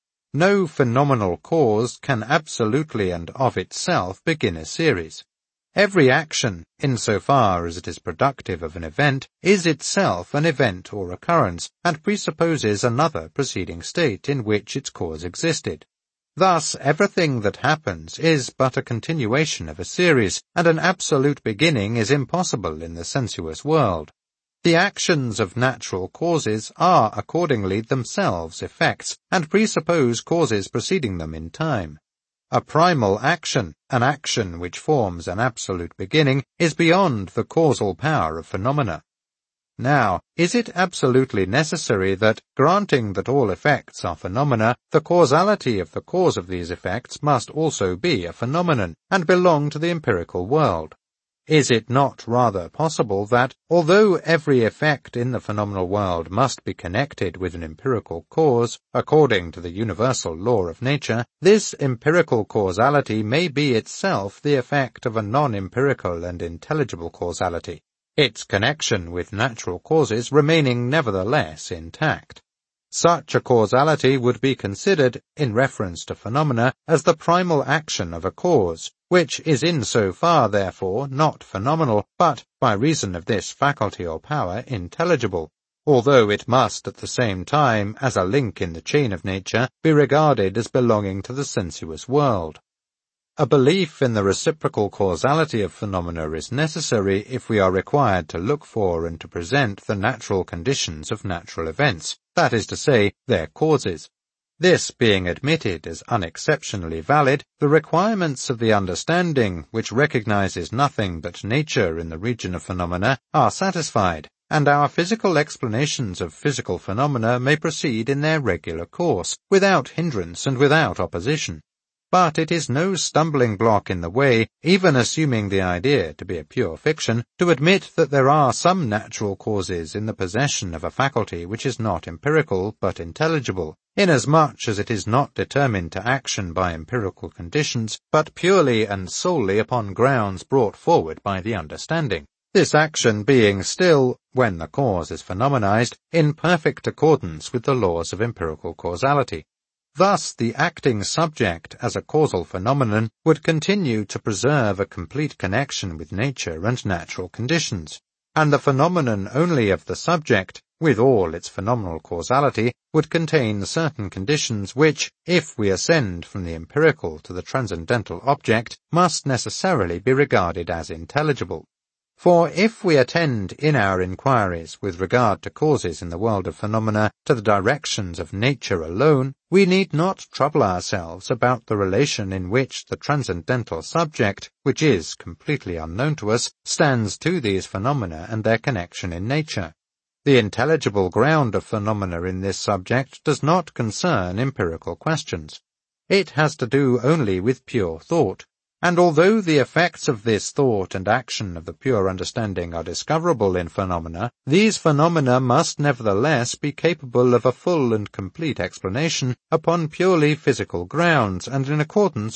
No phenomenal cause can absolutely and of itself begin a series. Every action, insofar as it is productive of an event, is itself an event or occurrence, and presupposes another preceding state in which its cause existed. Thus, everything that happens is but a continuation of a series, and an absolute beginning is impossible in the sensuous world. The actions of natural causes are accordingly themselves effects, and presuppose causes preceding them in time. A primal action, an action which forms an absolute beginning, is beyond the causal power of phenomena. Now, is it absolutely necessary that, granting that all effects are phenomena, the causality of the cause of these effects must also be a phenomenon, and belong to the empirical world? Is it not rather possible that, although every effect in the phenomenal world must be connected with an empirical cause, according to the universal law of nature, this empirical causality may be itself the effect of a non-empirical and intelligible causality, its connection with natural causes remaining nevertheless intact? Such a causality would be considered, in reference to phenomena, as the primal action of a cause, which is in so far, therefore, not phenomenal, but, by reason of this faculty or power, intelligible, although it must at the same time, as a link in the chain of nature, be regarded as belonging to the sensuous world. A belief in the reciprocal causality of phenomena is necessary if we are required to look for and to present the natural conditions of natural events, that is to say, their causes. This being admitted as unexceptionally valid, the requirements of the understanding, which recognizes nothing but nature in the region of phenomena, are satisfied, and our physical explanations of physical phenomena may proceed in their regular course, without hindrance and without opposition. But it is no stumbling block in the way, even assuming the idea to be a pure fiction, to admit that there are some natural causes in the possession of a faculty which is not empirical but intelligible, inasmuch as it is not determined to action by empirical conditions, but purely and solely upon grounds brought forward by the understanding. This action being still, when the cause is phenomenized, in perfect accordance with the laws of empirical causality. Thus the acting subject as a causal phenomenon would continue to preserve a complete connection with nature and natural conditions, and the phenomenon only of the subject, with all its phenomenal causality, would contain certain conditions which, if we ascend from the empirical to the transcendental object, must necessarily be regarded as intelligible. For if we attend in our inquiries with regard to causes in the world of phenomena to the directions of nature alone, we need not trouble ourselves about the relation in which the transcendental subject, which is completely unknown to us, stands to these phenomena and their connection in nature. The intelligible ground of phenomena in this subject does not concern empirical questions. It has to do only with pure thought. And although the effects of this thought and action of the pure understanding are discoverable in phenomena, these phenomena must nevertheless be capable of a full and complete explanation upon purely physical grounds and in accordance